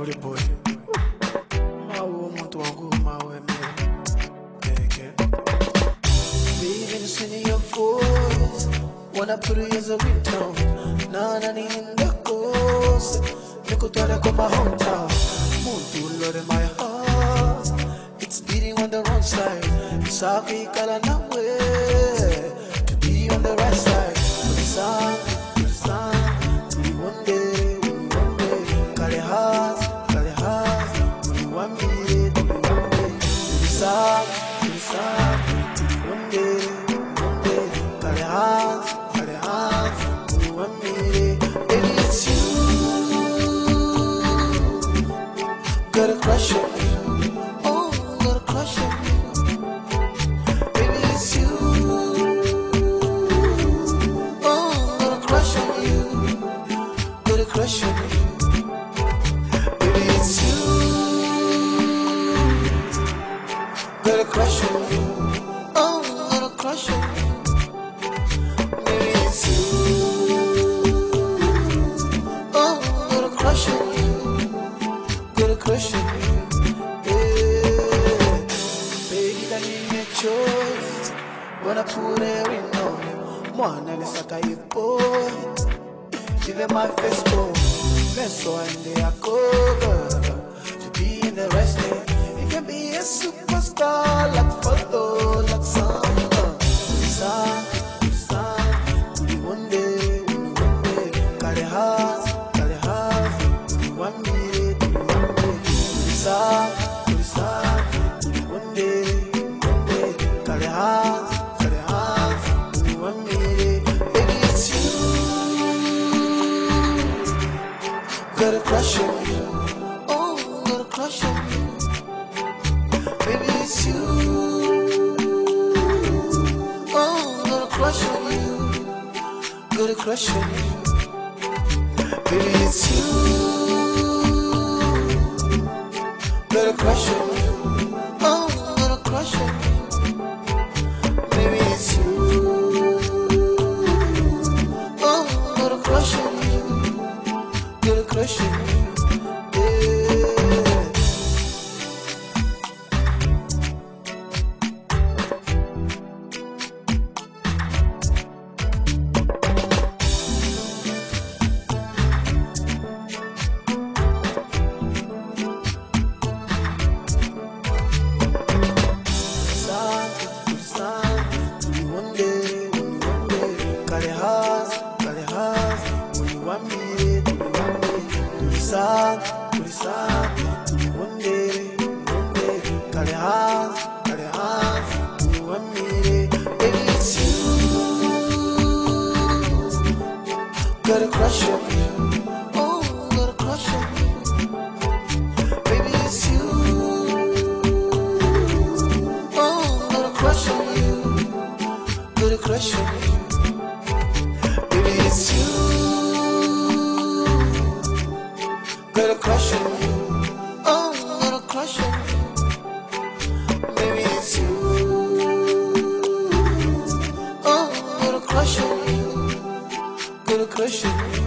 rowdy boy. My woman to go my way, man. Okay. Baby, listen to your voice. Wanna put it as a ringtone. None in the coast. Look at that, my hometown. Moon to Lord in my heart. It's beating on the wrong side. It's happy, way to be on the right side. The sun, one day, Kale has, we want me, one day. The sun, one day, Kale has, we want me. Baby, it's you, got a crush on me. Oh, got a crush on me. Baby, it's you. Crush on you, baby, it's you. Got a crush on you, oh, got a crush on you, baby, it's you. Oh, got a crush on you, got a crush on you, yeah. Baby, that you make choice when I put it in on. Mwana nisaka boy. Give my Facebook, let's go and they are cover to be in the wrestling. You can be a superstar like photo, like song. One day, got a house, we want me, one day, got a house, we want me. Baby, it's you. Got a crush on you, oh, got a crush on you, baby, it's you. Oh, got a crush on you, got a crush on you, baby, it's you. Got a crush on you, oh, got a crush on you, baby, it's you. Oh, got a crush on you. Got a crush on you, yeah. One day, got a house, when you want me. One day, got a house, we want me, baby, it's you. Got a crush on me, oh, got a crush on me, baby, it's you. Oh, got a crush on you, got a crush on you, baby, it's you. Got a crush on you, oh, got a crush on you, baby, it's you. Oh, got a crush on you, got a crush on you.